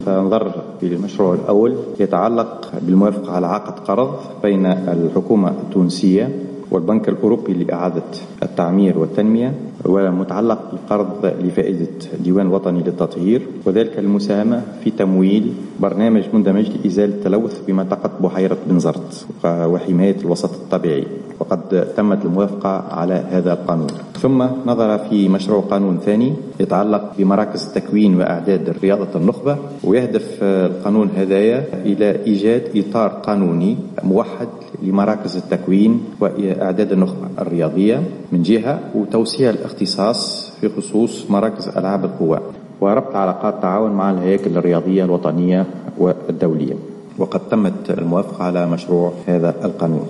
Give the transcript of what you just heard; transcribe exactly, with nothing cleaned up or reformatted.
فنظر في المشروع الأول يتعلق بالموافقة على عقد قرض بين الحكومة التونسية والبنك الأوروبي لإعادة التعمير والتنمية، ومتعلق بالقرض لفائدة الديوان الوطني للتطهير، وذلك المساهمة في تمويل برنامج مندمج لإزالة التلوث بمنطقة بحيرة بنزرت وحماية الوسط الطبيعي، وقد تمت الموافقة على هذا القانون. ثم نظر في مشروع قانون ثاني يتعلق بمراكز التكوين وأعداد رياضة النخبة، ويهدف القانون هذايا إلى إيجاد إطار قانوني موحد لمراكز التكوين وأعداد النخبة الرياضية من جهة، وتوسيع الاختصاص في خصوص مراكز ألعاب القوى، وربط علاقات تعاون مع الهياكل الرياضية الوطنية والدولية. وقد تمت الموافقة على مشروع هذا القانون.